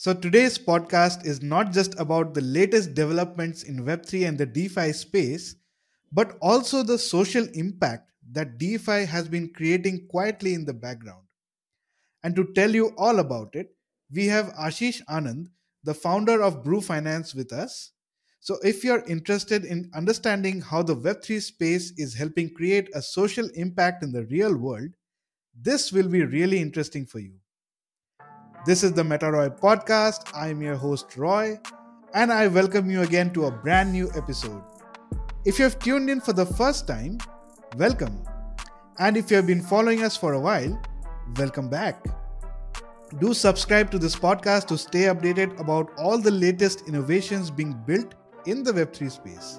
So, today's podcast is not just about the latest developments in Web3 and the DeFi space, but also the social impact that DeFi has been creating quietly in the background. And to tell you all about it, we have Ashish Anand, the founder of Brew Finance, with us. So, if you're interested in understanding how the Web3 space is helping create a social impact in the real world, this will be really interesting for you. This is the MetaRoy podcast. I'm your host, Roy, and I welcome you again to a brand new episode. If you have tuned in for the first time, welcome. And if you have been following us for a while, welcome back. Do subscribe to this podcast to stay updated about all the latest innovations being built in the Web3 space.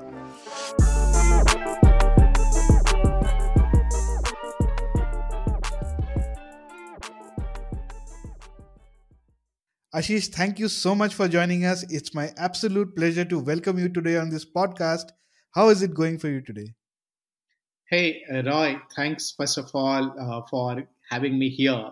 Ashish, thank you so much for joining us. It's my absolute pleasure to welcome you today on this podcast. How is it going for you today? Hey, Roy, thanks first of all for having me here.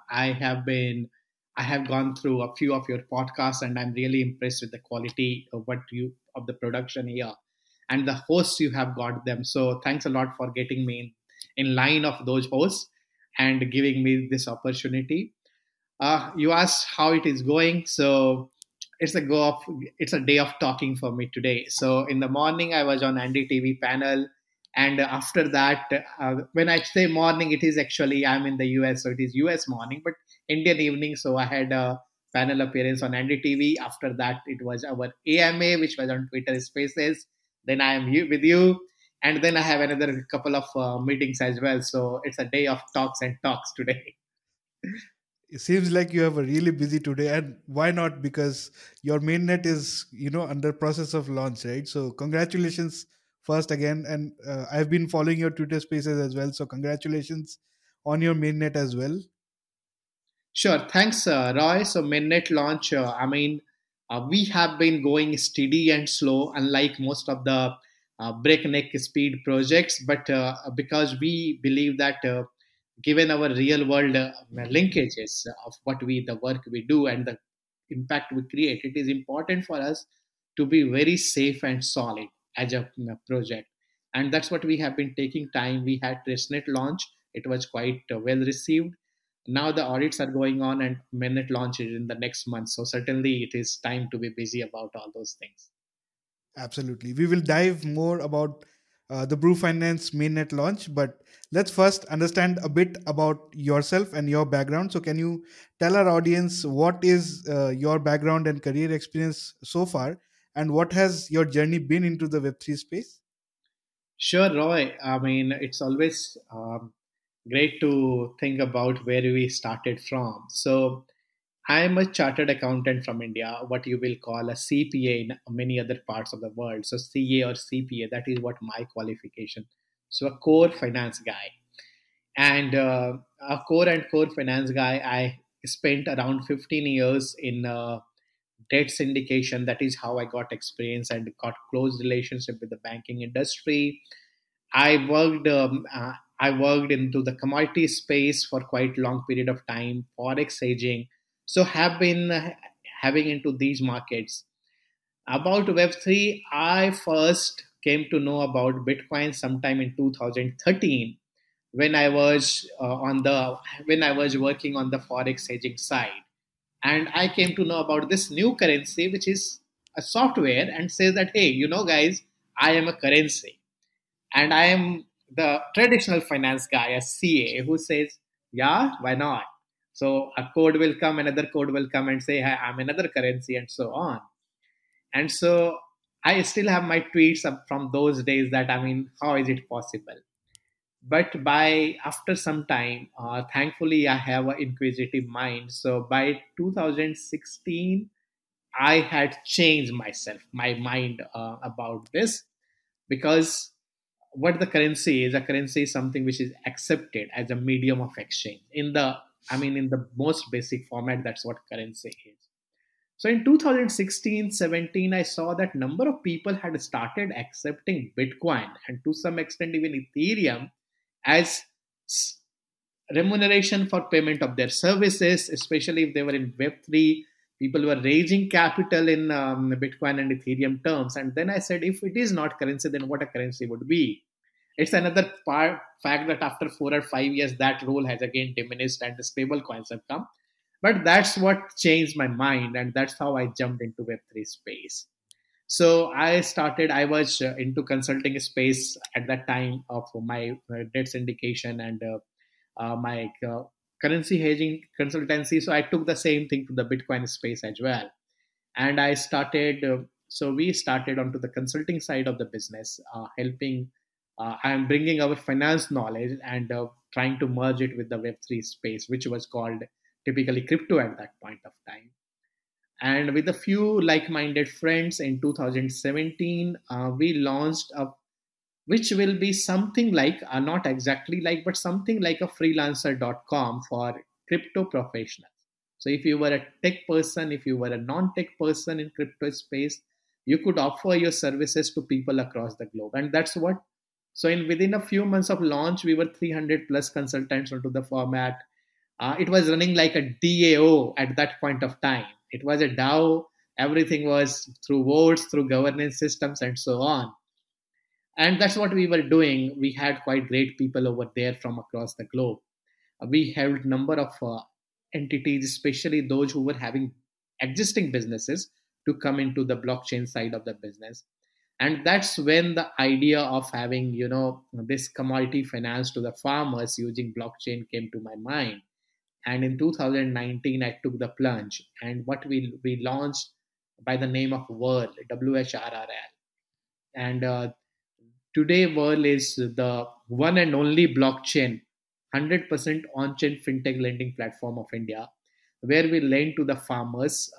I have gone through a few of your podcasts, and I'm really impressed with the quality of the production here, and the hosts you have got them. So thanks a lot for getting me in line of those hosts and giving me this opportunity. You asked how it is going, so it's a go of it's a day of talking for me today. So in the morning, I was on Andy TV panel, and after that, when I say morning, it is actually I'm in the US, so it is US morning, but Indian evening. So I had a panel appearance on Andy TV. After that, it was our AMA, which was on Twitter Spaces. Then I am here with you. And then I have another couple of meetings as well. So it's a day of talks and talks today. It seems like you have a really busy today, and why not? Because your mainnet is, under process of launch, right? So congratulations first again, and I've been following your Twitter Spaces as well. So congratulations on your mainnet as well. Sure. Thanks, Roy. So, mainnet launch, we have been going steady and slow, unlike most of the breakneck speed projects. But because we believe that given our real world linkages of the work we do and the impact we create, it is important for us to be very safe and solid as a project. And that's what we have been taking time. We had testnet launch. It was quite well received. Now the audits are going on and mainnet launch is in the next month. So certainly it is time to be busy about all those things. Absolutely. We will dive more about the Brew Finance mainnet launch, but let's first understand a bit about yourself and your background. So, can you tell our audience what is your background and career experience so far, and what has your journey been into the Web3 space? Sure, Roy. I mean, it's always great to think about where we started from. So, I'm a chartered accountant from India, what you will call a CPA in many other parts of the world. So, CA or CPA, that is what my qualification. So, a core finance guy. And a core finance guy, I spent around 15 years in debt syndication. That is how I got experience and got close relationship with the banking industry. I worked into the commodity space for quite long period of time, forex hedging. So have been having into these markets. About Web3, I first came to know about Bitcoin sometime in 2013 when I was working on the forex hedging side, and I came to know about this new currency, which is a software, and says that, hey, guys, I am a currency, and I am the traditional finance guy, a CA, who says, yeah, why not? So a code will come, another code will come and say, hey, I'm another currency, and so on. And so I still have my tweets from those days that, I mean, how is it possible? But by after some time, thankfully I have an inquisitive mind. So by 2016, I had changed my mind about this, because what the currency is, a currency is something which is accepted as a medium of exchange in the, in the most basic format. That's what currency is. So in 2016-17, I saw that number of people had started accepting Bitcoin and to some extent even Ethereum as remuneration for payment of their services, especially if they were in Web3. People were raising capital in Bitcoin and Ethereum terms. And then I said, if it is not currency, then what a currency would be? It's another fact that after 4 or 5 years, that role has again diminished and the stable coins have come. But that's what changed my mind, and that's how I jumped into Web3 space. So I was into consulting space at that time of my debt syndication and my currency hedging consultancy. So I took the same thing to the Bitcoin space as well. And I started, so we started onto the consulting side of the business, helping, I'm bringing our finance knowledge and trying to merge it with the Web3 space, which was called typically crypto at that point of time. And with a few like-minded friends in 2017, we launched a which will be something like, not exactly like, but something like a freelancer.com for crypto professionals. So if you were a tech person, if you were a non-tech person in crypto space, you could offer your services to people across the globe. And that's what, so in within a few months of launch, we were 300 plus consultants onto the format. It was running like a DAO at that point of time. It was a DAO. Everything was through votes, through governance systems, and so on. And that's what we were doing. We had quite great people over there from across the globe. We held number of entities, especially those who were having existing businesses, to come into the blockchain side of the business. And that's when the idea of having, this commodity finance to the farmers using blockchain came to my mind. And in 2019, I took the plunge, and what we launched by the name of Whirl, WHRRL. And today, Whirl is the one and only blockchain, 100% on-chain fintech lending platform of India, where we lend to the farmers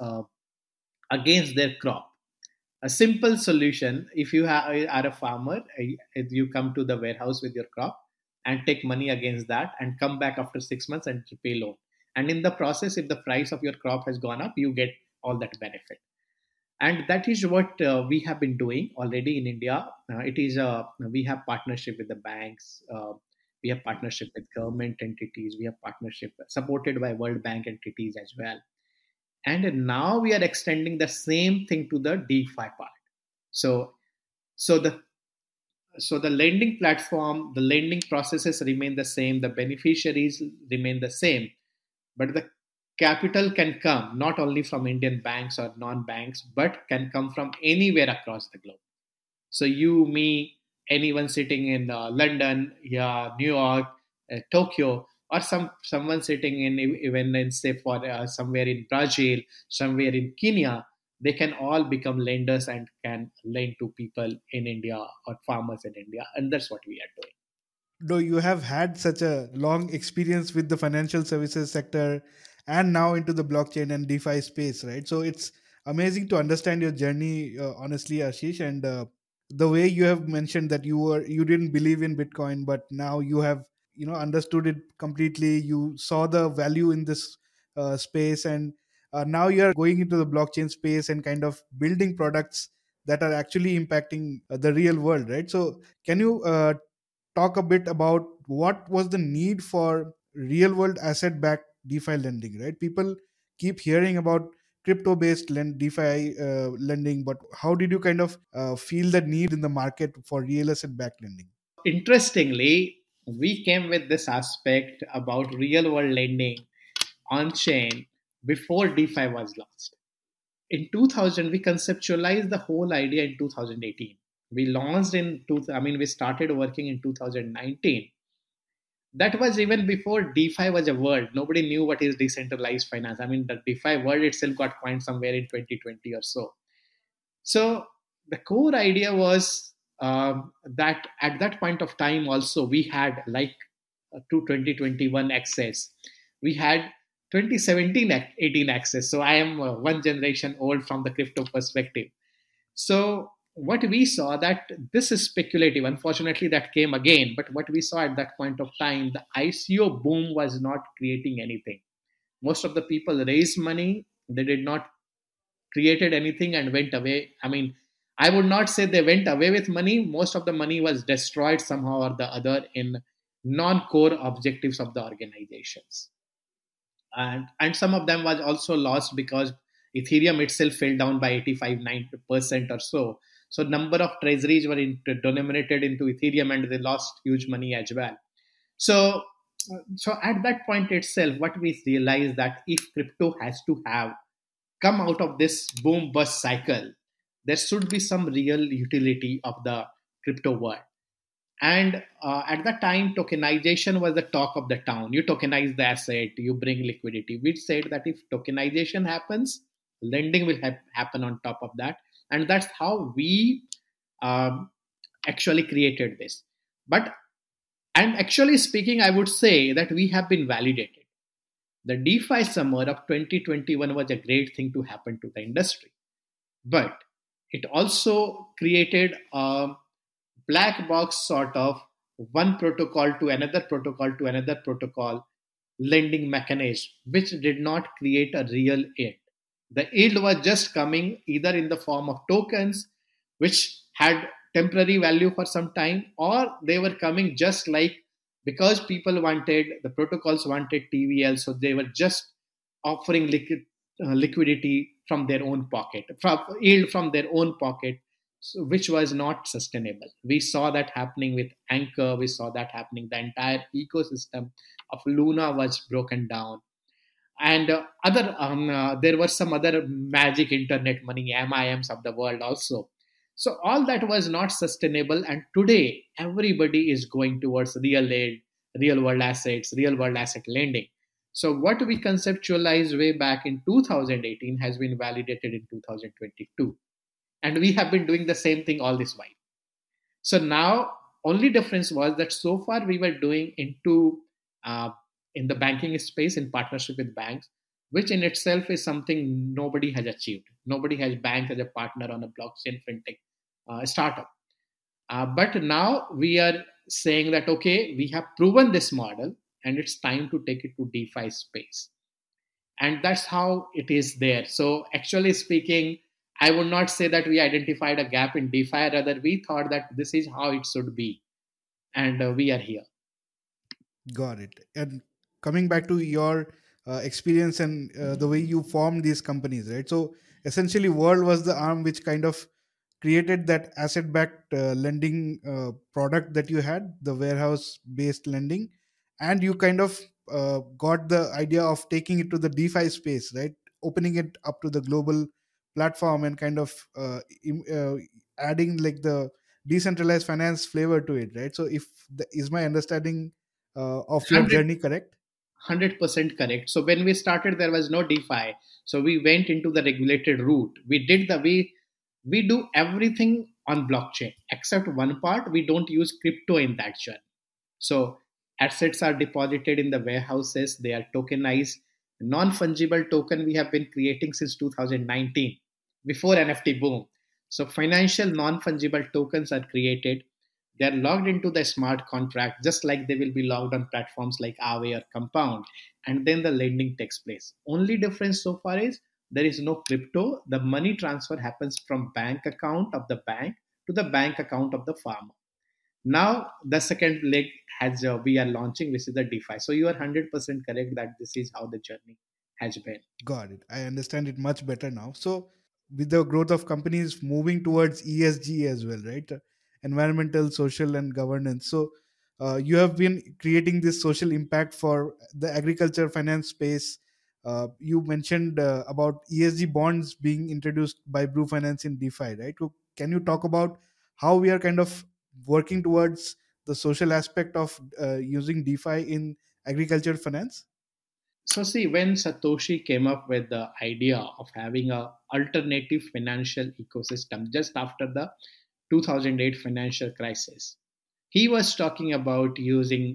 against their crop. A simple solution: if you are a farmer, you come to the warehouse with your crop and take money against that, and come back after 6 months and repay loan. And in the process, if the price of your crop has gone up, you get all that benefit. And that is what we have been doing already in India. It is We have partnership with the banks, we have partnership with government entities, we have partnership supported by World Bank entities as well. And now we are extending the same thing to the DeFi part. So so the so the lending platform, the lending processes remain the same, the beneficiaries remain the same, but the capital can come not only from Indian banks or non-banks, but can come from anywhere across the globe. So you, me, anyone sitting in London, yeah, New York, Tokyo, or someone sitting in even in say for somewhere in Brazil, somewhere in Kenya, they can all become lenders and can lend to people in India or farmers in India, and that's what we are doing. Though you have had such a long experience with the financial services sector and now into the blockchain and DeFi space, right? So it's amazing to understand your journey, honestly, Ashish. And the way you have mentioned that you didn't believe in Bitcoin, but now you have understood it completely. You saw the value in this space, and now you are going into the blockchain space and kind of building products that are actually impacting the real world, right? So can you talk a bit about what was the need for real world asset backed DeFi lending, right? People keep hearing about crypto based DeFi lending, but how did you kind of feel the need in the market for real asset backed lending? Interestingly, we came with this aspect about real world lending on chain before DeFi was launched. In 2000, we conceptualized the whole idea in 2018. We launched we started working in 2019. That was even before DeFi was a word. Nobody knew what is decentralized finance. I mean, the DeFi word itself got coined somewhere in 2020 or so. So the core idea was that at that point of time, also we had like to 2021 access. We had 2017 18 access. So I am one generation old from the crypto perspective. So what we saw that this is speculative. Unfortunately, that came again. But what we saw at that point of time, the ICO boom was not creating anything. Most of the people raised money. They did not created anything and went away. I mean, I would not say they went away with money. Most of the money was destroyed somehow or the other in non-core objectives of the organizations. And some of them was also lost because Ethereum itself fell down by 85-90% or so. So number of treasuries were denominated into Ethereum, and they lost huge money as well. So, so at that point itself, what we realized that if crypto has to have come out of this boom bust cycle, there should be some real utility of the crypto world. And at that time, tokenization was the talk of the town. You tokenize the asset, you bring liquidity. We said that if tokenization happens, lending will happen on top of that. And that's how we um, actually created this. But, and actually speaking, I would say that we have been validated. The DeFi summer of 2021 was a great thing to happen to the industry. But it also created a black box sort of one protocol to another protocol to another protocol lending mechanism, which did not create a real yield. The yield was just coming either in the form of tokens, which had temporary value for some time, or they were coming just like because people wanted, the protocols wanted TVL, so they were just offering liquidity from their own pocket, from yield from their own pocket, so, which was not sustainable. We saw that happening with Anchor. We saw that happening. The entire ecosystem of Luna was broken down, and there were some other magic internet money MIMs of the world also. So all that was not sustainable, and today everybody is going towards real world assets, real world asset lending. So what we conceptualized way back in 2018 has been validated in 2022, and we have been doing the same thing all this while. So now, only difference was that so far we were doing into uh, in the banking space in partnership with banks, which in itself is something nobody has achieved. Nobody has bank as a partner on a blockchain fintech startup. But now we are saying that okay, we have proven this model, and it's time to take it to DeFi space, and that's how it is there. So actually speaking, I would not say that we identified a gap in DeFi. Rather, we thought that this is how it should be, and we are here. Got it. And coming back to your experience and the way you formed these companies, right? So essentially, World was the arm which kind of created that asset-backed lending product that you had, the warehouse-based lending, and you kind of got the idea of taking it to the DeFi space, right? Opening it up to the global platform and kind of adding like the decentralized finance flavor to it, right? So, if is my understanding of your 100 journey correct? 100% correct. So when we started, there was no DeFi. So we went into the regulated route. We do everything on blockchain except one part. We don't use crypto in that journey. So assets are deposited in the warehouses. They are tokenized. Non-fungible token we have been creating since 2019, before NFT boom. So financial non-fungible tokens are created. They are logged into the smart contract, just like they will be logged on platforms like Aave or Compound, and then the lending takes place. Only difference so far is there is no crypto. The money transfer happens from bank account of the bank to the bank account of the farmer. Now the second leg has we are launching, which is the DeFi. So you are 100% correct that this is how the journey has been. Got it. I understand it much better now. So, with the growth of companies moving towards ESG as well, right? Environmental, social, and governance. So, you have been creating this social impact for the agriculture finance space. You mentioned about ESG bonds being introduced by Blue Finance in DeFi, right? So can you talk about how we are kind of working towards the social aspect of using DeFi in agriculture finance? So see, when Satoshi came up with the idea of having a alternative financial ecosystem just after the 2008 financial crisis, he was talking about using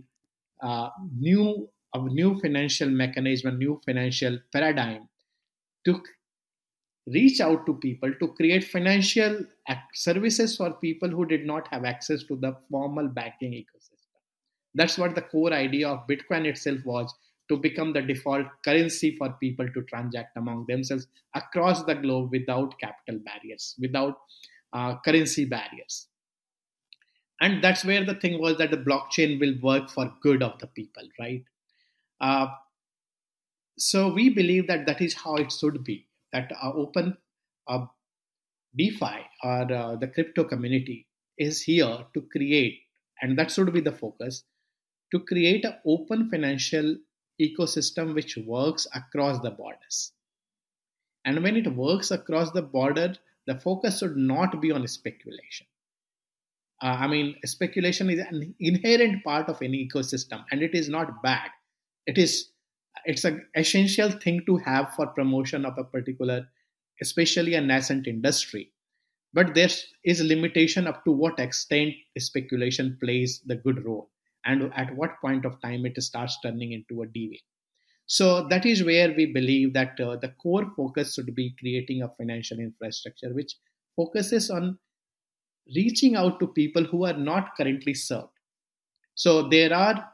a new financial mechanism, a new financial paradigm to reach out to people, to create financial services for people who did not have access to the formal banking ecosystem. That's what the core idea of Bitcoin itself was, to become the default currency for people to transact among themselves across the globe without capital barriers, without currency barriers. And that's where the thing was that the blockchain will work for good of the people, right? Uh, so we believe that that is how it should be. that open uh, DeFi or the crypto community is here to create, and that should be the focus, to create an open financial ecosystem which works across the borders. And when it works across the border, the focus should not be on speculation. I mean, speculation is an inherent part of any ecosystem, and it is not bad. It is it's an essential thing to have for promotion of a particular, especially a nascent industry. But there is a limitation up to what extent speculation plays the good role, and at what point of time it starts turning into a deviation. So that is where we believe that the core focus should be creating a financial infrastructure which focuses on reaching out to people who are not currently served. So there are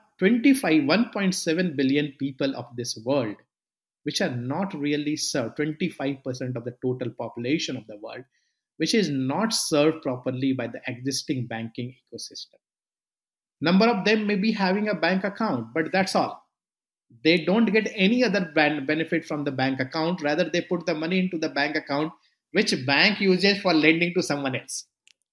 1.7 billion people of this world which are not really served, 25% of the total population of the world, which is not served properly by the existing banking ecosystem. Number of them may be having a bank account, but that's all. They don't get any other benefit from the bank account. Rather, they put the money into the bank account, which bank uses for lending to someone else,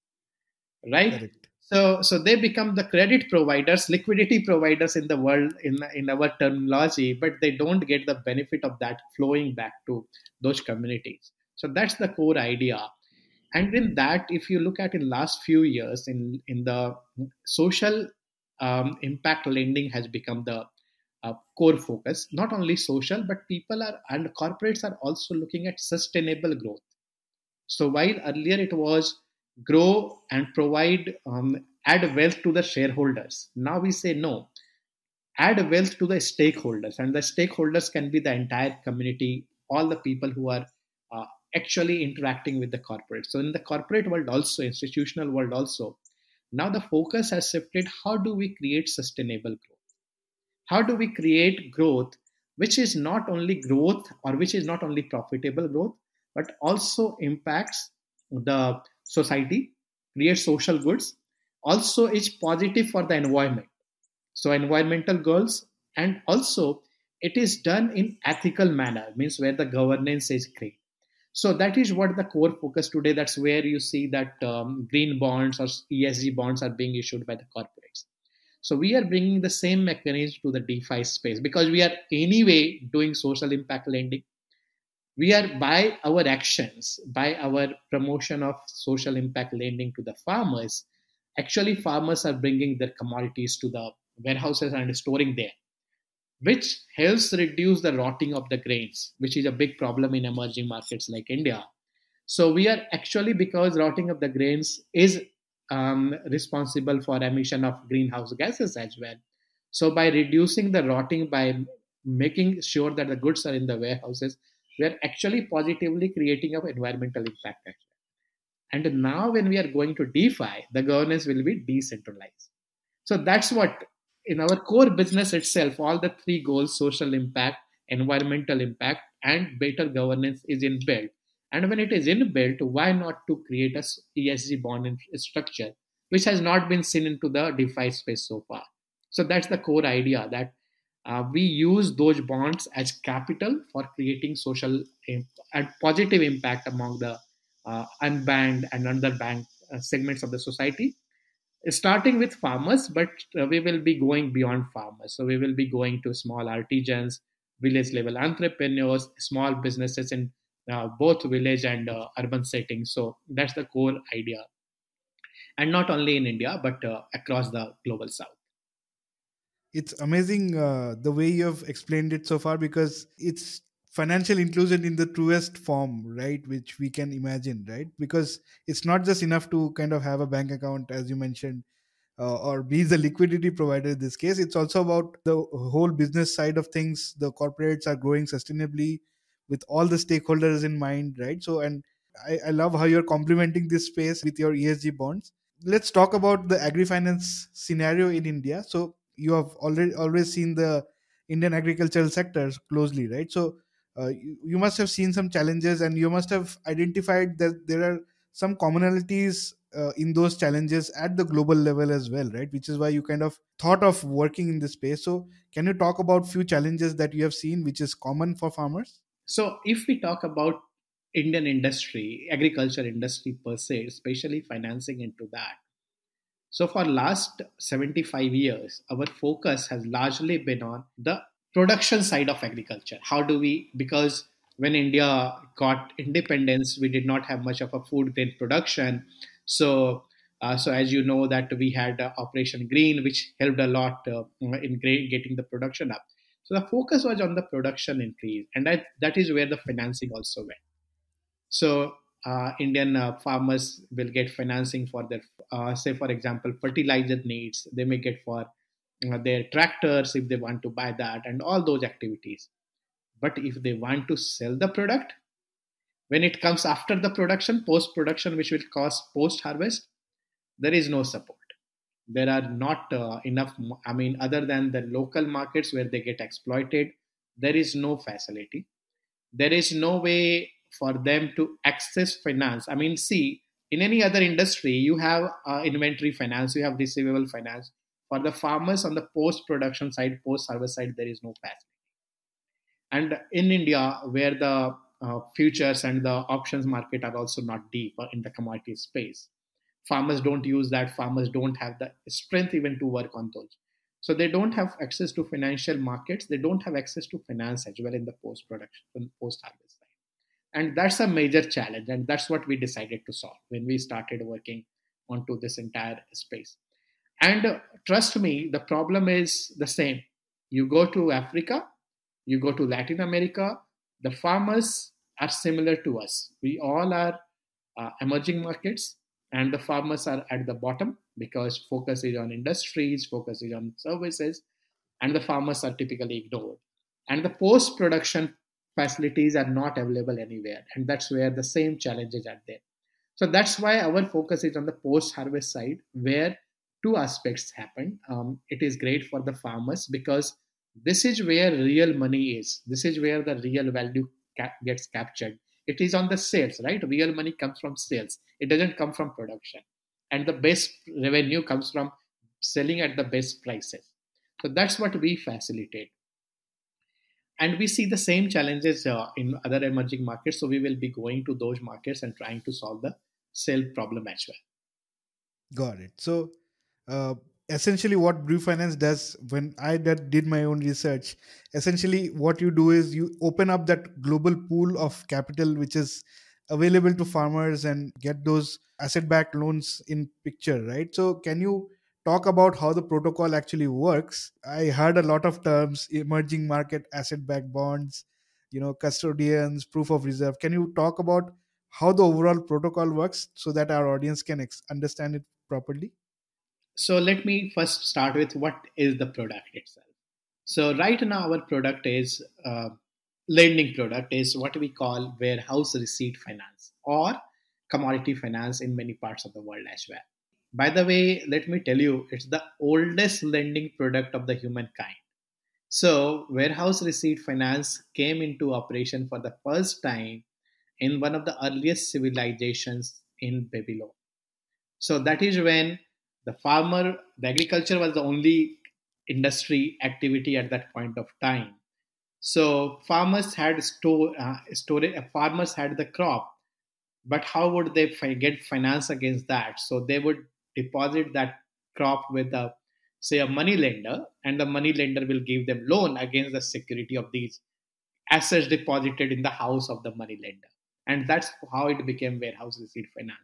right? Correct. So they become the credit providers, liquidity providers in the world, in our terminology, but they don't get the benefit of that flowing back to those communities. So that's the core idea. And in that, if you look at in last few years, in the social impact lending has become the core focus. Not only social, but people are and corporates are also looking at sustainable growth. So while earlier it was grow and provide, add wealth to the shareholders, now we say no, add wealth to the stakeholders, and the stakeholders can be the entire community, all the people who are uh, actually interacting with the corporate. So in the corporate world also, institutional world also, now the focus has shifted. How do we create sustainable growth? How do we create growth which is not only growth, or which is not only profitable growth, but also impacts the society, creates social goods, also is positive for the environment, so environmental goals, and also it is done in ethical manner, means where the governance is great. So that is what the core focus today. That's where you see that green bonds or ESG bonds are being issued by the corporates. So we are bringing the same mechanism to the DeFi space, because we are anyway doing social impact lending. We are, by our actions, by our promotion of social impact lending to the farmers, actually farmers are bringing their commodities to the warehouses and storing there, which helps reduce the rotting of the grains, which is a big problem in emerging markets like India. So we are actually, because rotting of the grains is responsible for emission of greenhouse gases as well. So by reducing the rotting, by making sure that the goods are in the warehouses, we are actually positively creating an environmental impact as well. And now when we are going to DeFi, the governance will be decentralized. So that's what, in our core business itself, all the three goals, social impact, environmental impact, and better governance is inbuilt. And when it is inbuilt, why not to create a ESG bond structure, which has not been seen into the DeFi space so far. So that's the core idea, that we use those bonds as capital for creating social and positive impact among the unbanked and underbanked segments of the society, starting with farmers, but we will be going beyond farmers. So we will be going to small artisans, village level entrepreneurs, small businesses in both village and urban settings. So that's the core idea, and not only in India but across the global south. It's amazing the way you have explained it so far, because it's financial inclusion in the truest form, right? Which we can imagine, right? Because it's not just enough to kind of have a bank account, as you mentioned, or be the liquidity provider in this case. It's also about the whole business side of things. The corporates are growing sustainably with all the stakeholders in mind, right? So, and I love how you're complementing this space with your ESG bonds. Let's talk about the agri-finance scenario in India. So you have already always seen the Indian agricultural sectors closely, right? So you must have seen some challenges, and you must have identified that there are some commonalities in those challenges at the global level as well, right? Which is why you kind of thought of working in this space. So can you talk about few challenges that you have seen which is common for farmers? So if we talk about Indian industry, agriculture industry per se, especially financing into that. So for last 75 years, our focus has largely been on the production side of agriculture. How do we, because when India got independence, we did not have much of a food grain production. So, so as you know that we had Operation Green, which helped a lot in getting the production up. So the focus was on the production increase, and that is where the financing also went. So Indian farmers will get financing for their, say for example, fertilizer needs. They may get for their tractors if they want to buy that and all those activities. But if they want to sell the product, when it comes after the production, post production, which will cost post harvest, there is no support. There are not enough. I mean, other than the local markets where they get exploited, there is no facility. There is no way for them to access finance. I mean, see, in any other industry, you have inventory finance, you have receivable finance. For the farmers on the post production side, post harvest side, there is no facility. And in India, where the futures and the options market are also not deep in the commodity space, farmers don't use that. Farmers don't have the strength even to work on those. So they don't have access to financial markets. They don't have access to finance as well in the post production, post harvest side. And that's a major challenge. And that's what we decided to solve when we started working onto this entire space. And trust me, the problem is the same. You go to Africa, you go to Latin America, the farmers are similar to us. We all are emerging markets, and the farmers are at the bottom because focus is on industries, focus is on services, and the farmers are typically ignored. And the post production facilities are not available anywhere, and that's where the same challenges are there. So that's why our focus is on the post harvest side, where two aspects happen. It is great for the farmers because this is where real money is. This is where the real value gets captured. It is on the sales, right? Real money comes from sales. It doesn't come from production. And the best revenue comes from selling at the best prices. So that's what we facilitate. And we see the same challenges in other emerging markets. So we will be going to those markets and trying to solve the sale problem as well. Got it. So, uh, essentially, what Brew Finance does, when I did my own research, essentially what you do is you open up that global pool of capital which is available to farmers and get those asset-backed loans in picture, right? So, can you talk about how the protocol actually works? I heard a lot of terms: emerging market asset-backed bonds, custodians, proof of reserve. Can you talk about how the overall protocol works so that our audience can understand it properly? So let me first start with what is the product itself. So right now our product is lending product is what we call warehouse receipt finance or commodity finance in many parts of the world as well. By the way, let me tell you, it's the oldest lending product of the humankind. So warehouse receipt finance came into operation for the first time in one of the earliest civilizations in Babylon. So that is when the agriculture was the only industry activity at that point of time. So farmers had storage. Farmers had the crop, but how would they get finance against that? So they would deposit that crop with a, say, a money lender, and the money lender will give them loan against the security of these assets deposited in the house of the money lender, and that's how it became warehouse receipt finance.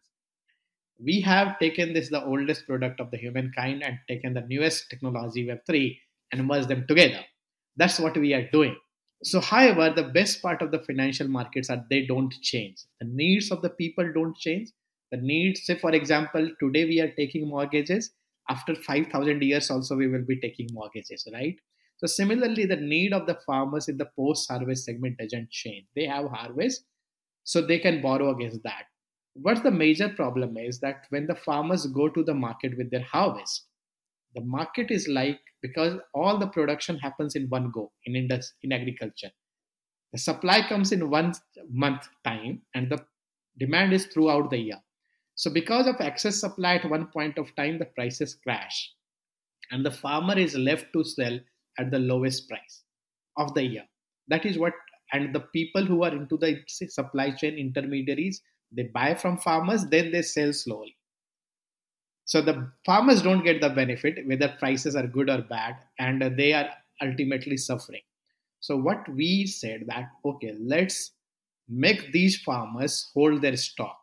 We have taken this, the oldest product of the humankind, and taken the newest technology, Web3, and merged them together. That's what we are doing. So, however, the best part of the financial markets are they don't change. The needs of the people don't change. The needs, say, for example, today we are taking mortgages. After 5,000 years, also, we will be taking mortgages, right? So, similarly, the need of the farmers in the post harvest segment doesn't change. They have harvest, so they can borrow against that. What the major problem is that when the farmers go to the market with their harvest, the market is like, because all the production happens in one go in agriculture. The supply comes in 1 month time, and the demand is throughout the year. So because of excess supply at one point of time, the prices crash, and the farmer is left to sell at the lowest price of the year. That is what and the people who are into the supply chain intermediaries, they buy from farmers, then they sell slowly. So the farmers don't get the benefit whether prices are good or bad, and they are ultimately suffering. So what we said that, okay, let's make these farmers hold their stock.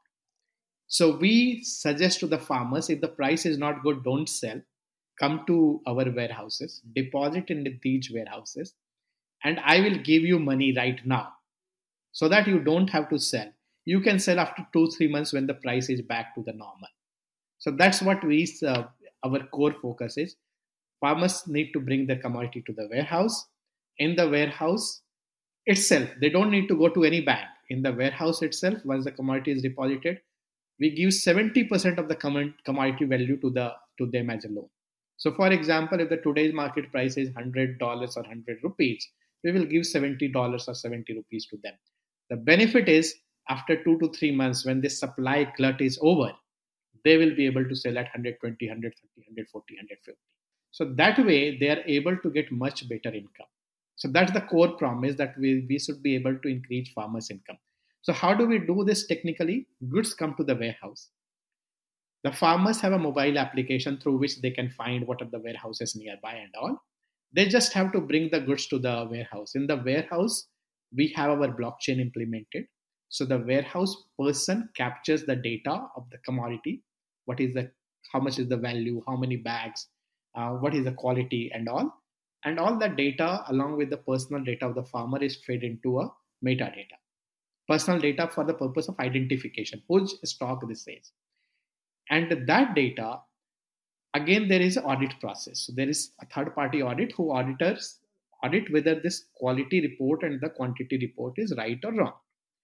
So we suggest to the farmers, if the price is not good, don't sell. Come to our warehouses, deposit in these warehouses, and I will give you money right now, so that you don't have to sell. You can sell after 2 3 months when the price is back to the normal. So that's what our core focus is. Farmers need to bring the commodity to the warehouse. In the warehouse itself, they don't need to go to any bank. In the warehouse itself, once the commodity is deposited, we give 70% of the commodity value to them as a loan. So, for example, if the today's market price is $100 or 100 rupees, we will give $70 or 70 rupees to them. The benefit is after 2 to 3 months, when this supply glut is over, they will be able to sell at 120, 130, 140, 150. So that way, they are able to get much better income. So that's the core promise, that we should be able to increase farmers' income. So how do we do this technically? Goods come to the warehouse. The farmers have a mobile application through which they can find what are the warehouses nearby and all. They just have to bring the goods to the warehouse. In the warehouse, we have our blockchain implemented. So the warehouse person captures the data of the commodity. What is the How much is the value, how many bags, what is the quality and all that data along with the personal data of the farmer is fed into a metadata. Personal data for the purpose of identification, which stock this is. And that data, again, there is an audit process. So there is a third party audit who auditors audit whether this quality report and the quantity report is right or wrong.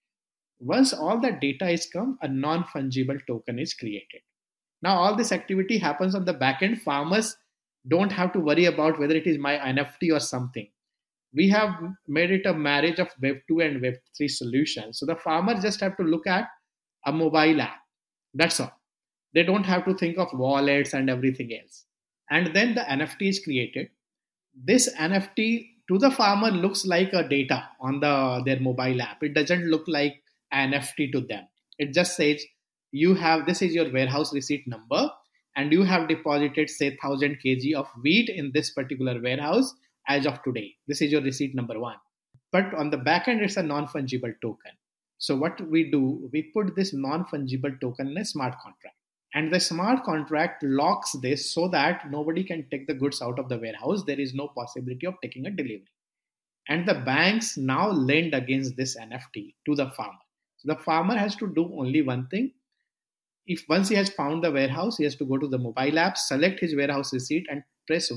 Once all that data is come, a non-fungible token is created. Now all this activity happens on the back end. Farmers don't have to worry about whether it is my NFT or something. We have made it a marriage of Web 2 and Web 3 solutions. So the farmer just have to look at a mobile app. That's all. They don't have to think of wallets and everything else. And then the NFT is created. This NFT to the farmer looks like a data on their mobile app. It doesn't look like an NFT to them. It just says you have, this is your warehouse receipt number, and you have deposited say 1000 kg of wheat in this particular warehouse as of today. This is your receipt number one. But on the back end, it's a non-fungible token. So what we do, we put this non-fungible token in a smart contract. And the smart contract locks this so that nobody can take the goods out of the warehouse. There is no possibility of taking a delivery. And the banks now lend against this NFT to the farmer. So the farmer has to do only one thing. If once he has found the warehouse, he has to go to the mobile app, select his warehouse receipt, and press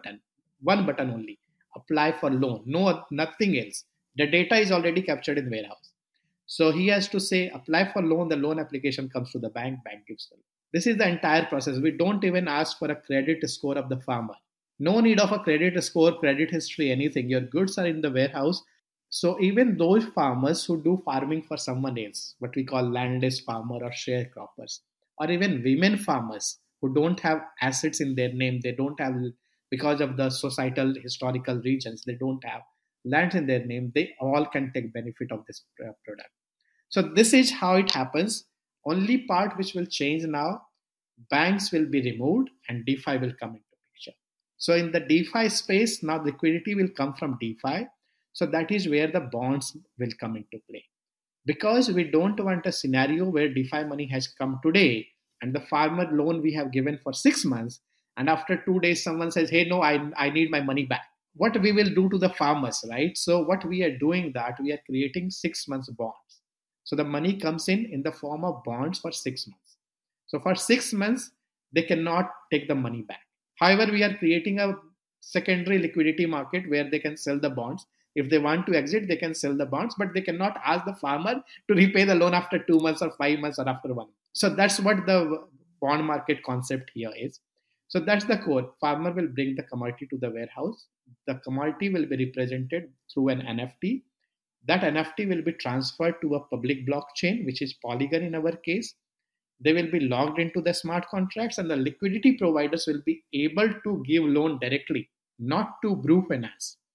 one button only. Apply for loan. No, nothing else. The data is already captured in the warehouse. So he has to say apply for loan. The loan application comes to the bank. Bank gives the loan. This is the entire process. We don't even ask for a credit score of the farmer. No need of a credit score, credit history, anything. Your goods are in the warehouse. So even those farmers who do farming for someone else, what we call landless farmer or sharecroppers, or even women farmers who don't have assets in their name, they don't have, because of the societal historical regions, they don't have lands in their name, they all can take benefit of this product. So this is how it happens. Only part which will change now, banks will be removed and DeFi will come into picture. So in the DeFi space, now liquidity will come from DeFi. So that is where the bonds will come into play. Because we don't want a scenario where DeFi money has come today and the farmer loan we have given for 6 months, and after 2 days someone says, hey, no, I need my money back. What we will do to the farmers, right? So what we are doing, that we are creating 6 months bonds. So the money comes in the form of bonds for 6 months. So for 6 months, they cannot take the money back. However, we are creating a secondary liquidity market where they can sell the bonds. If they want to exit, they can sell the bonds, but they cannot ask the farmer to repay the loan after 2 months or 5 months or after 1 month. So that's what the bond market concept here is. So that's the core. Farmer will bring the commodity to the warehouse. The commodity will be represented through an NFT. That NFT will be transferred to a public blockchain, which is Polygon in our case. They will be logged into the smart contracts, and the liquidity providers will be able to give loan directly, not to Brew Finance.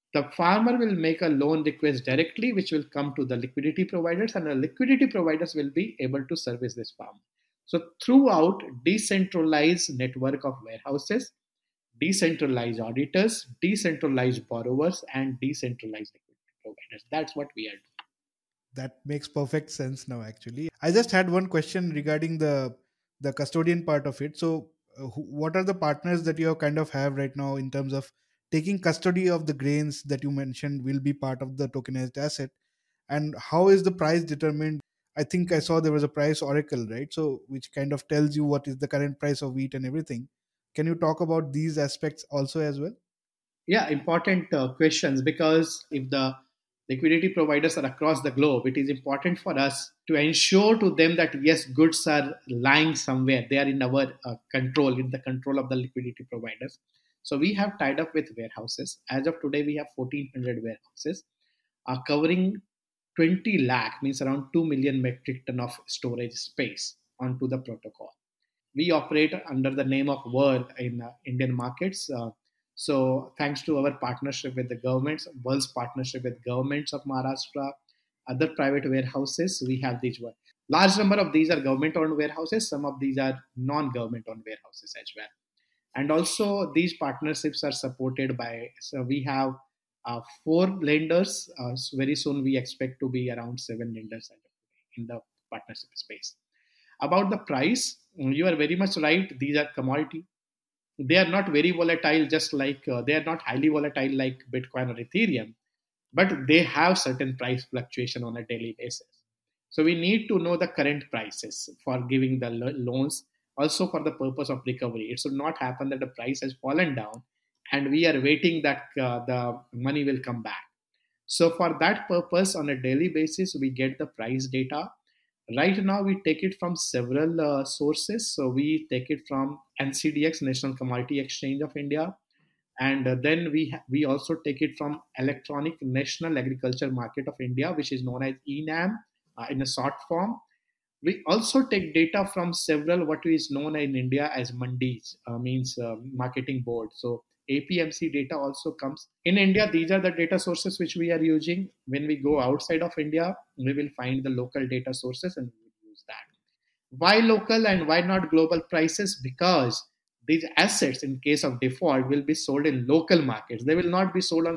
The farmer will make a loan request directly, which will come to the liquidity providers, and the liquidity providers will be able to service this farmer. So, throughout decentralized network of warehouses, decentralized auditors, decentralized borrowers, and decentralized liquidity providers. That's what we are doing. That makes perfect sense now. Actually, I just had one question regarding the custodian part of it. So, what are the partners that you kind of have right now in terms of taking custody of the grains that you mentioned will be part of the tokenized asset, and how is the price determined? I think I saw there was a price oracle, right? So, which kind of tells you what is the current price of wheat and everything. Can you talk about these aspects also as well? Yeah, important questions, because if the liquidity providers are across the globe, it is important for us to ensure to them that yes, goods are lying somewhere. They are in our control, in the control of the liquidity providers. So we have tied up with warehouses. As of today, we have 1,400 warehouses covering 20 lakh, means around 2 million metric ton of storage space onto the protocol. We operate under the name of World in Indian markets. So, thanks to our partnership with the governments, World's partnership with governments of Maharashtra, other private warehouses, we have these one. Large number of these are government-owned warehouses. Some of these are non-government-owned warehouses as well. And also, these partnerships are supported by. So we have four lenders. So very soon, we expect to be around seven lenders in the partnership space. About the price, you are very much right. These are commodity. They are not very volatile, just like they are not highly volatile like Bitcoin or Ethereum, but they have certain price fluctuation on a daily basis. So we need to know the current prices for giving the loans, also for the purpose of recovery. It should not happen that the price has fallen down and we are waiting that the money will come back. So for that purpose, on a daily basis, we get the price data. Right now, we take it from several sources. So we take it from NCDX, National Commodity Exchange of India, and then we also take it from Electronic National Agriculture Market of India, which is known as ENAM in a short form. We also take data from several what is known in India as mandis, means marketing board. So APMC data also comes in India. These are the data sources which we are using. When we go outside of India, we will find the local data sources and we will use that. Why local and why not global prices? Because these assets, in case of default, will be sold in local markets. They will not be sold on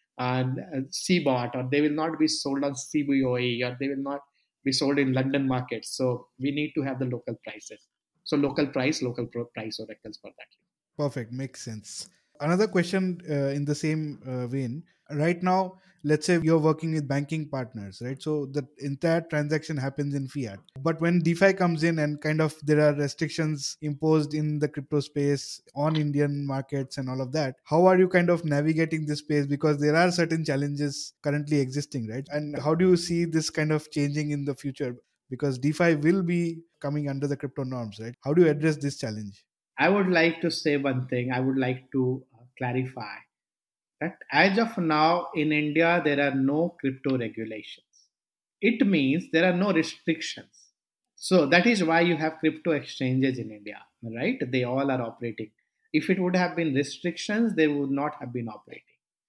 CBOT, or they will not be sold on CBOE, or they will not be sold in London markets. So we need to have the local prices. So local price, local price oracles for that. Perfect, makes sense. Another question in the same vein. Right now, let's say you're working with banking partners, right? So the entire transaction happens in fiat. But when DeFi comes in and kind of there are restrictions imposed in the crypto space on Indian markets and all of that, how are you kind of navigating this space? Because there are certain challenges currently existing, right? And how do you see this kind of changing in the future? Because DeFi will be coming under the crypto norms, right? How do you address this challenge? I would like to say one thing. I would like to clarify that as of now in India, there are no crypto regulations. It means there are no restrictions. So that is why you have crypto exchanges in India, right? They all are operating. If it would have been restrictions, they would not have been operating.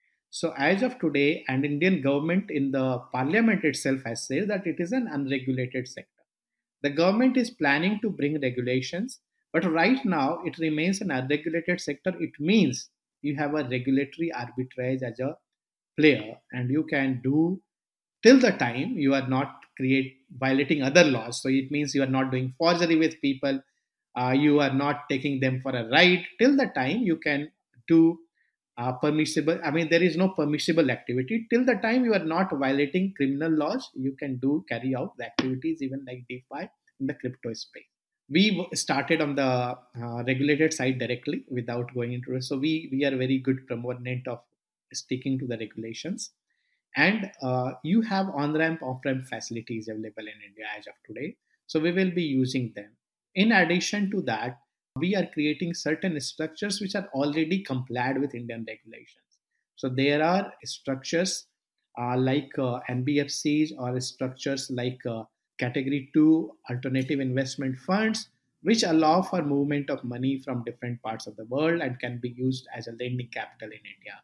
So as of today, and Indian government in the parliament itself has said that it is an unregulated sector. The government is planning to bring regulations, but right now it remains an unregulated sector. It means you have a regulatory arbitrage as a player, and you can do till the time you are not create violating other laws. So it means you are not doing forgery with people, you are not taking them for a ride. Till the time you can do permissible, I mean there is no permissible activity. Till the time you are not violating criminal laws, you can do carry out the activities even like DeFi in the crypto space. We started on the regulated side directly without going into it. So we are very good proponent of sticking to the regulations. And you have on ramp, off ramp facilities available in India as of today. So we will be using them. In addition to that, we are creating certain structures which are already complied with Indian regulations. So there are structures like NBFCs, or structures like category 2 alternative investment funds, which allow for movement of money from different parts of the world and can be used as a lending capital in India.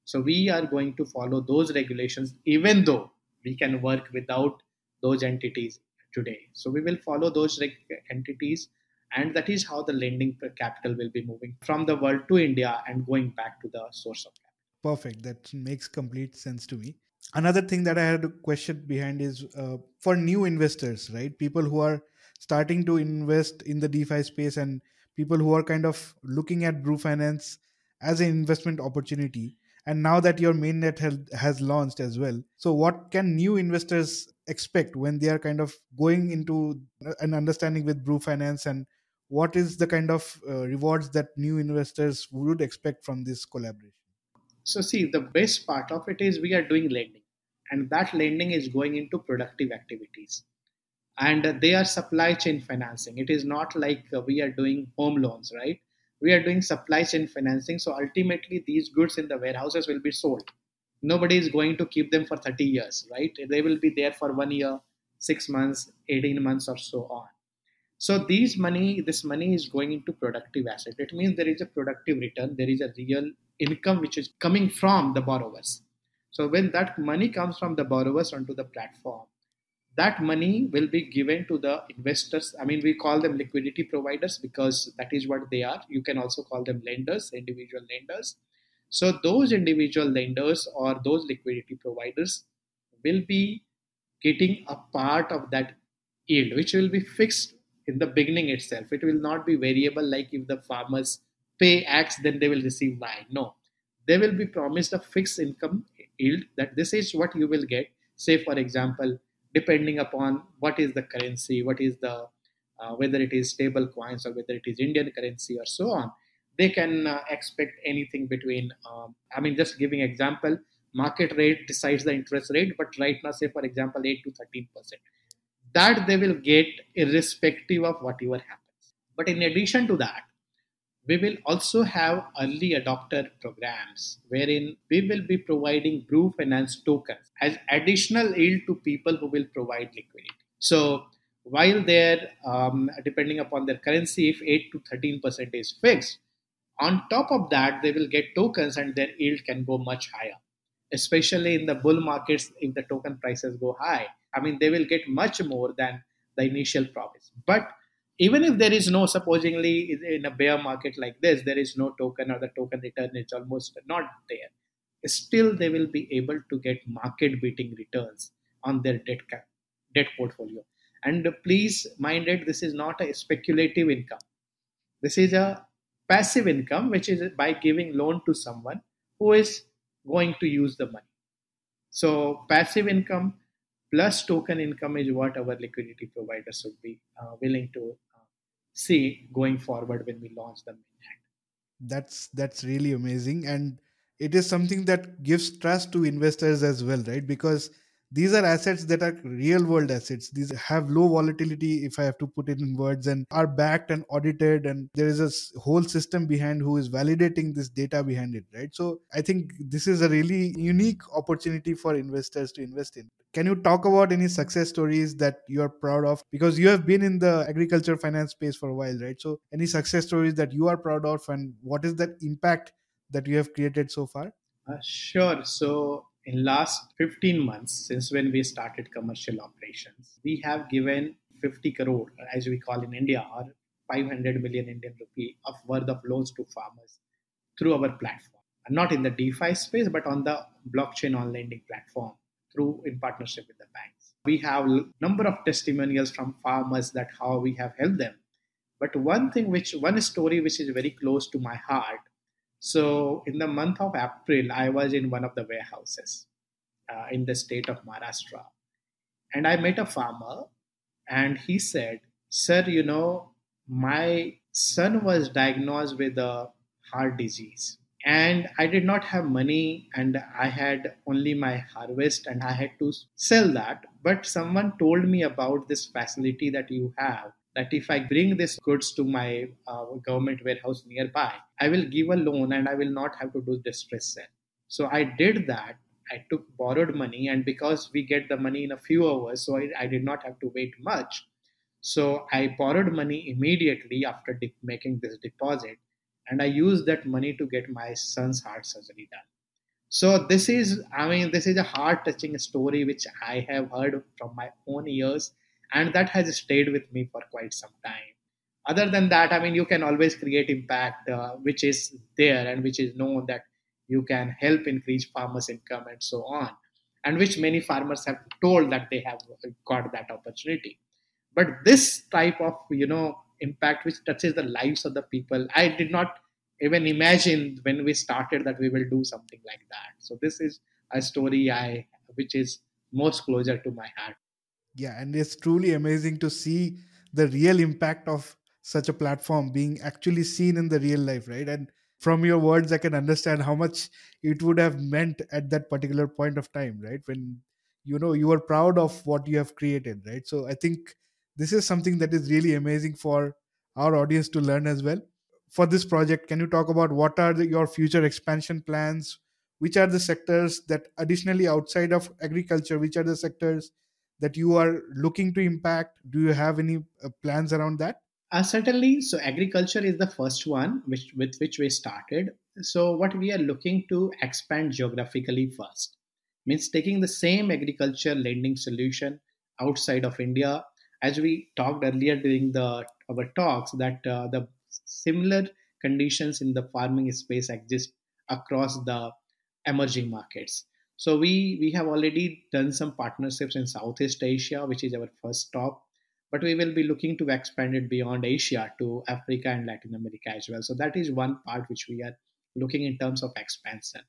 So we are going to follow those regulations, even though we can work without those entities today. So we will follow those entities, and that is how the lending per capital will be moving from the world to India and going back to the source of capital. Perfect. That makes complete sense to me. Another thing that I had a question behind is for new investors, right? People who are starting to invest in the DeFi space, and people who are kind of looking at Brew Finance as an investment opportunity. And now that your mainnet has launched as well, so what can new investors expect when they are kind of going into an understanding with Brew Finance, and what is the kind of rewards that new investors would expect from this collaboration? So see, the best part of it is we are doing lending, and that lending is going into productive activities, and they are supply chain financing. It is not like we are doing home loans, right? We are doing supply chain financing. So ultimately, these goods in the warehouses will be sold. Nobody is going to keep them for 30 years, right? They will be there for 1 year, 6 months, 18 months, or so on. So this money is going into productive asset. It means there is a productive return. There is a real income which is coming from the borrowers. So when that money comes from the borrowers onto the platform, that money will be given to the investors. I mean, we call them liquidity providers because that is what they are. You can also call them lenders, individual lenders. So those individual lenders or those liquidity providers will be getting a part of that yield, which will be fixed in the beginning itself. It will not be variable like if the farmers pay X, then they will receive Y. No, they will be promised a fixed income yield that this is what you will get. Say, for example, depending upon what is the currency, what is the whether it is stable coins or whether it is Indian currency or so on, they can expect anything between. I mean, just giving example, market rate decides the interest rate, but right now, say for example, 8 to 13%. That they will get irrespective of whatever happens. But in addition to that, we will also have early adopter programs wherein we will be providing Brew Finance tokens as additional yield to people who will provide liquidity. So while they're depending upon their currency, if 8 to 13% is fixed, on top of that they will get tokens and their yield can go much higher. Especially in the bull markets, if the token prices go high, I mean they will get much more than the initial promise. But even if there is no, supposingly in a bear market like this, there is no token or the token return is almost not there, still they will be able to get market beating returns on their debt portfolio. And please mind it, this is not a speculative income. This is a passive income, which is by giving loan to someone who is going to use the money. So passive income plus token income is what our liquidity providers would be willing to see going forward when we launch the mainnet. That's really amazing, and it is something that gives trust to investors as well, right? Because these are assets that are real world assets. These have low volatility, if I have to put it in words, and are backed and audited, and there is a whole system behind who is validating this data behind it, right? So I think this is a really unique opportunity for investors to invest in. Can you talk about any success stories that you are proud of? Because you have been in the agriculture finance space for a while, right? So, any success stories that you are proud of, and what is that impact that you have created so far? Sure. So in last 15 months, since when we started commercial operations, we have given 50 crore, as we call in India, or 500 million Indian rupee of worth of loans to farmers through our platform. Not in the DeFi space, but on the blockchain on lending platform through in partnership with the banks. We have number of testimonials from farmers that how we have helped them. But one story which is very close to my heart. So in the month of April, I was in one of the warehouses in the state of Maharashtra, and I met a farmer, and he said, "Sir, my son was diagnosed with a heart disease, and I did not have money, and I had only my harvest, and I had to sell that. But someone told me about this facility that you have, that if I bring this goods to my government warehouse nearby, I will give a loan and I will not have to do distress sell." So I did that. I took borrowed money, and because we get the money in a few hours, so I did not have to wait much. So I borrowed money immediately after making this deposit, and I used that money to get my son's heart surgery done. So this is a heart touching story which I have heard from my own ears, and that has stayed with me for quite some time. Other than that, you can always create impact, which is there and which is known that you can help increase farmers' income and so on, and which many farmers have told that they have got that opportunity. But this type of impact which touches the lives of the people, I did not even imagine when we started that we will do something like that. So this is a story I which is most closer to my heart. Yeah, and it's truly amazing to see the real impact of such a platform being actually seen in the real life, right? And from your words, I can understand how much it would have meant at that particular point of time, right? When you are proud of what you have created, right? So I think this is something that is really amazing for our audience to learn as well. For this project, can you talk about what are your future expansion plans? Which are the sectors that, additionally outside of agriculture, which are the sectors that you are looking to impact? Do you have any plans around that? Certainly. So agriculture is the first one with which we started. So what we are looking to expand geographically first means taking the same agriculture lending solution outside of India. As we talked earlier during the our talks, that the similar conditions in the farming space exist across the emerging markets. So we have already done some partnerships in Southeast Asia, which is our first stop, but we will be looking to expand it beyond Asia to Africa and Latin America as well. So that is one part which we are looking in terms of expansion.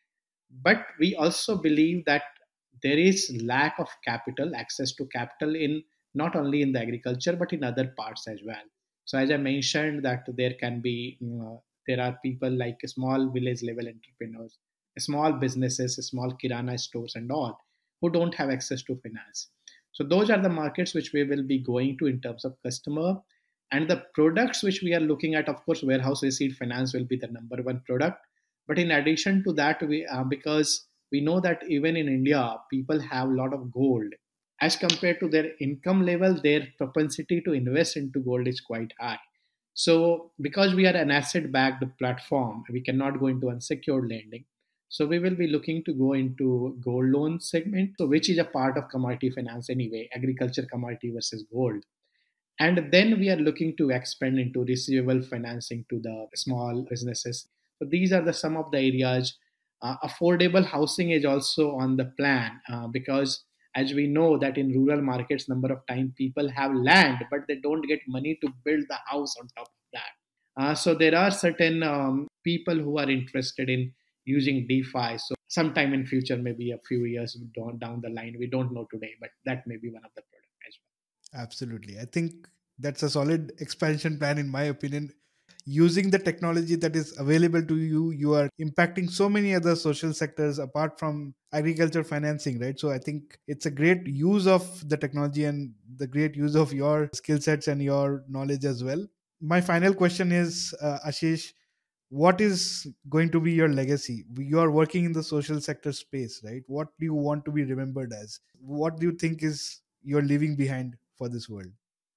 But we also believe that there is lack of capital, access to capital in not only in the agriculture but in other parts as well. So as I mentioned that there can be there are people like small village level entrepreneurs, small businesses, small kirana stores and all, who don't have access to finance. So those are the markets which we will be going to in terms of customer. And the products which we are looking at, of course, warehouse receipt finance will be the number one product. But in addition to that, because we know that even in India, people have a lot of gold. As compared to their income level, their propensity to invest into gold is quite high. So, because we are an asset backed platform, we cannot go into unsecured lending. So, we will be looking to go into gold loan segment, so which is a part of commodity finance anyway, agriculture commodity versus gold. And then we are looking to expand into receivable financing to the small businesses. So these are the some of the areas. Affordable housing is also on the plan, because as we know that in rural markets, number of time people have land but they don't get money to build the house on top of that. So there are certain people who are interested in using DeFi. So sometime in future, maybe a few years down the line, we don't know today, but that may be one of the products as well. Absolutely. I think that's a solid expansion plan, in my opinion. Using the technology that is available to you, you are impacting so many other social sectors apart from agriculture financing, right? So I think it's a great use of the technology and the great use of your skill sets and your knowledge as well. My final question is, Ashish, what is going to be your legacy? You are working in the social sector space, right? What do you want to be remembered as? What do you think is you're leaving behind for this world?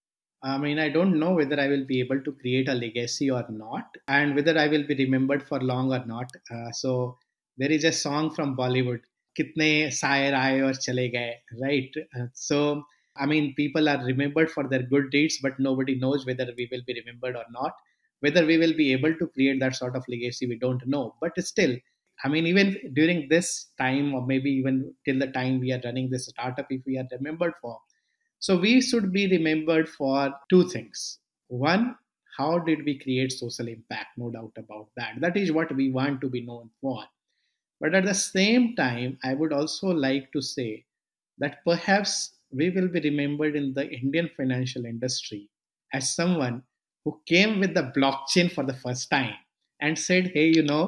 I don't know whether I will be able to create a legacy or not, and whether I will be remembered for long or not. So there is a song from Bollywood, "Kitne Sayer aaye aur chale gaye," right? So people are remembered for their good deeds, but nobody knows whether we will be remembered or not. Whether we will be able to create that sort of legacy, we don't know. But still, even during this time, or maybe even till the time we are running this startup, if we are remembered for, so we should be remembered for two things. One, how did we create social impact? No doubt about that. That is what we want to be known for. But at the same time, I would also like to say that perhaps we will be remembered in the Indian financial industry as someone who came with the blockchain for the first time and said, hey,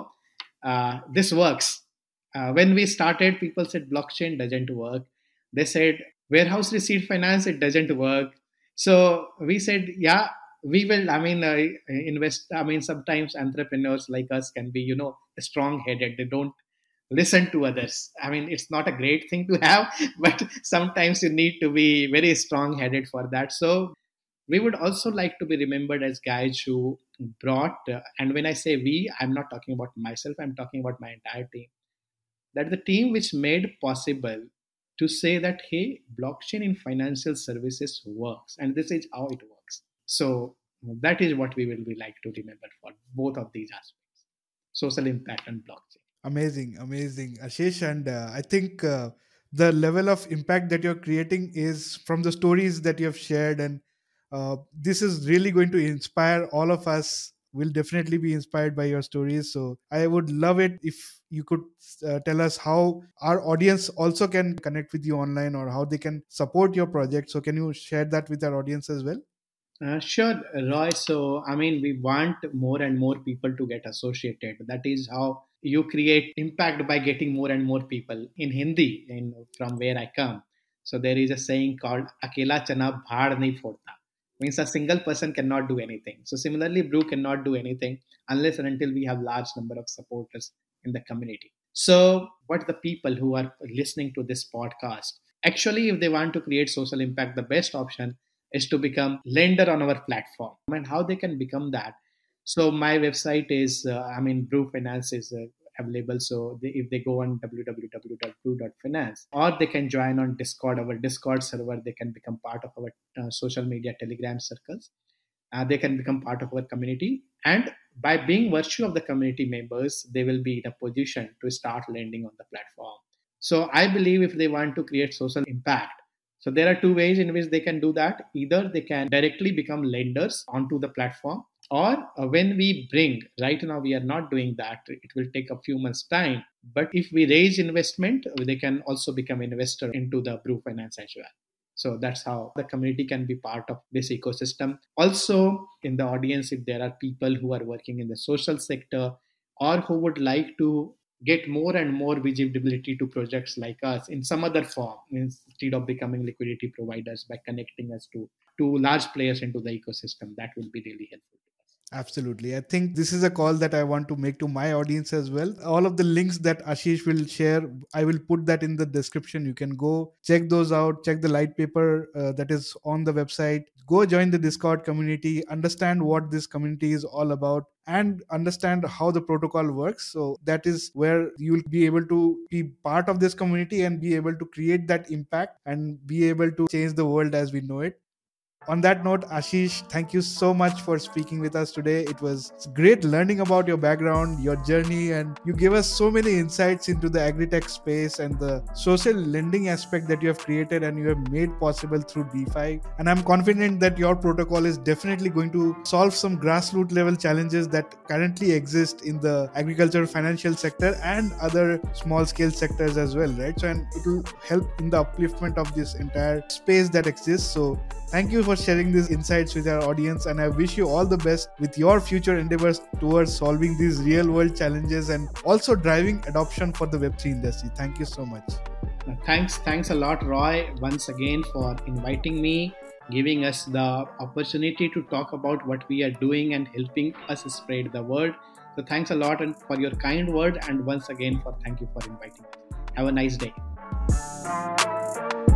this works. When we started, people said blockchain doesn't work. They said warehouse receipt finance, it doesn't work. So we said, yeah, we will, invest. Sometimes entrepreneurs like us can be, strong headed. They don't listen to others. It's not a great thing to have, but sometimes you need to be very strong headed for that. So we would also like to be remembered as guys who brought, and when I say we, I'm not talking about myself, I'm talking about my entire team. that the team which made possible to say that, hey, blockchain in financial services works, and this is how it works. So that is what we will be like to remember for both of these aspects: social impact and blockchain. Amazing, amazing, Ashish. And I think the level of impact that you're creating is from the stories that you have shared. And this is really going to inspire all of us. Will definitely be inspired by your stories. So I would love it if you could tell us how our audience also can connect with you online or how they can support your project. So can you share that with our audience as well? Sure, Roy. So, I mean, we want more and more people to get associated. That is how you create impact, by getting more and more people. In Hindi, from where I come, so there is a saying called "Akela chana bhaad nahi phodta," means a single person cannot do anything. So, similarly, Brew cannot do anything unless and until we have large number of supporters in the community. So, what the people who are listening to this podcast, actually, if they want to create social impact, the best option is to become lender on our platform. And how they can become that? So my website is, Brew Finance is available. So if they go on www.brew.finance, or they can join on Discord, our Discord server, they can become part of our social media Telegram circles. They can become part of our community, and by being virtue of the community members, they will be in a position to start lending on the platform. So I believe if they want to create social impact, so there are two ways in which they can do that. Either they can directly become lenders onto the platform, or when we bring, right now we are not doing that, it will take a few months time, but if we raise investment, they can also become investor into the Brew Finance as well. So that's how the community can be part of this ecosystem. Also, in the audience, if there are people who are working in the social sector or who would like to get more and more visibility to projects like us in some other form, instead of becoming liquidity providers, by connecting us to large players into the ecosystem, that will be really helpful. Absolutely. I think this is a call that I want to make to my audience as well. All of the links that Ashish will share, I will put that in the description. You can go check those out, check the light paper that is on the website, go join the Discord community, understand what this community is all about, and understand how the protocol works. So that is where you'll be able to be part of this community and be able to create that impact and be able to change the world as we know it. On that note, Ashish, thank you so much for speaking with us today. It was great learning about your background, your journey, and you gave us so many insights into the agri-tech space and the social lending aspect that you have created and you have made possible through DeFi. And I'm confident that your protocol is definitely going to solve some grassroots level challenges that currently exist in the agriculture financial sector and other small scale sectors as well, right? So, and it will help in the upliftment of this entire space that exists. So thank you for sharing these insights with our audience, and I wish you all the best with your future endeavors towards solving these real world challenges and also driving adoption for the Web3 industry. Thank you so much. Thanks a lot, Roy, once again for inviting me, giving us the opportunity to talk about what we are doing and helping us spread the word. So thanks a lot and for your kind word, and once again thank you for inviting us. Have a nice day.